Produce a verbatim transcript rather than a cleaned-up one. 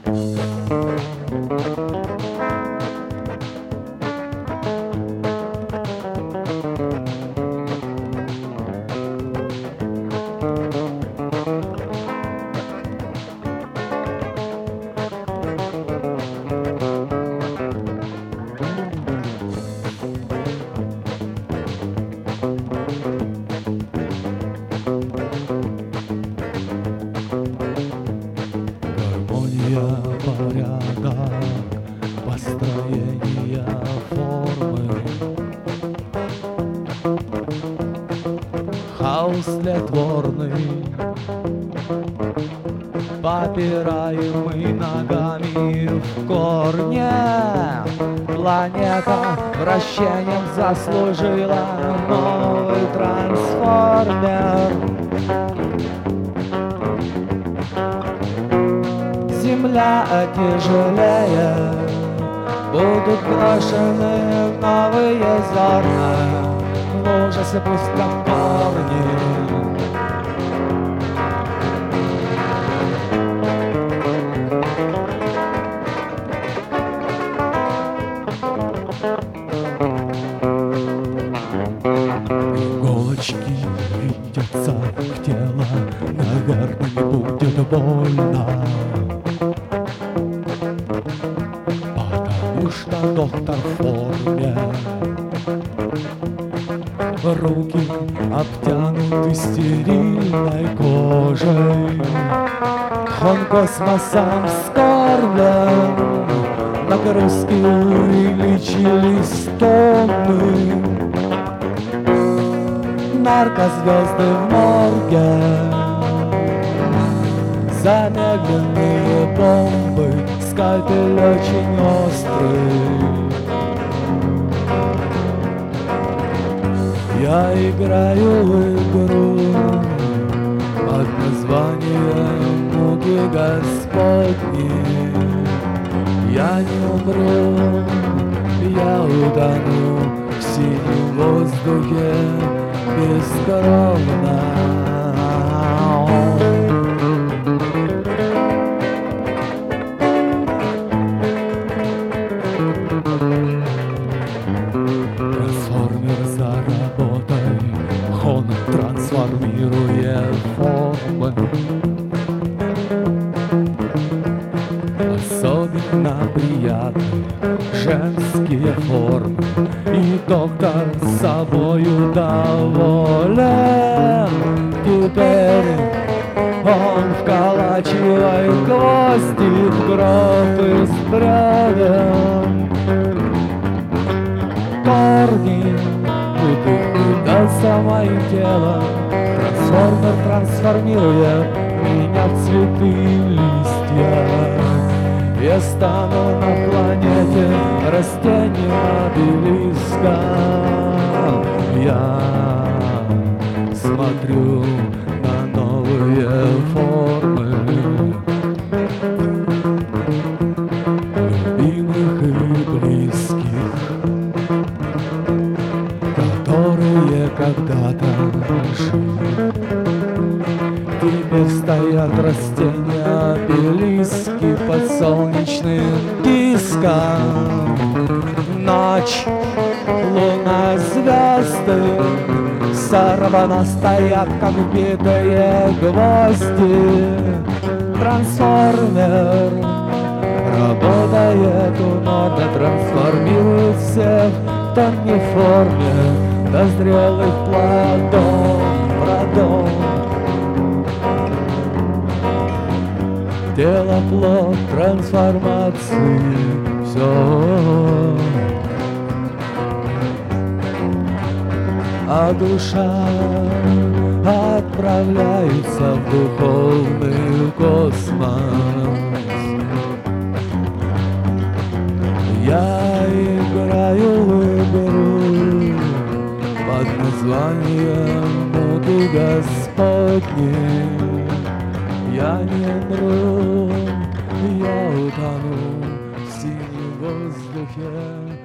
Порядок построения формы, хаос тлетворный, попираемый ногами в корне. Планета вращением заслужила новый трансформер. Земля тяжелее, будут брошены новые зерна, в ужасе пустят корни. Иголочки видятся в тело, наверное, не будет больно. Потому что доктор в форме, руки обтянуты стерильной кожей. Он космосом вскормлен, нагрузки увеличились тонны. Наркозвезды в морге, замедленные бомбы, скальпель очень острый. Я играю в игру под названием «Муки Господни». Я не умру, я утону в синем воздухе бескровно. Трансформер за работой, он трансформирует формы. Особенно приятны женские формы, и доктор с собою доволен. Теперь он вколачивает гвозди в гроб из бревен. Корни выдыхают до самое тело. Трансформер трансформирует меня в цветы и листья. Я стану на планете растения обелиска. Я смотрю на новые формы любимых и близких, которые когда-то жили. Теперь стоят растения обелиски под солнечным диском. Ночь, луна, звезды сорвано стоят, как битые гвозди. Трансформер работает у нормы, трансформирует всех в тонкой форме до зрелых плодов, родов. Тело, плод, трансформации, все. А душа отправляется в духовный космос. Я играю в игру под названием «Муки Господни». Я не умру, я утону в синем воздухе.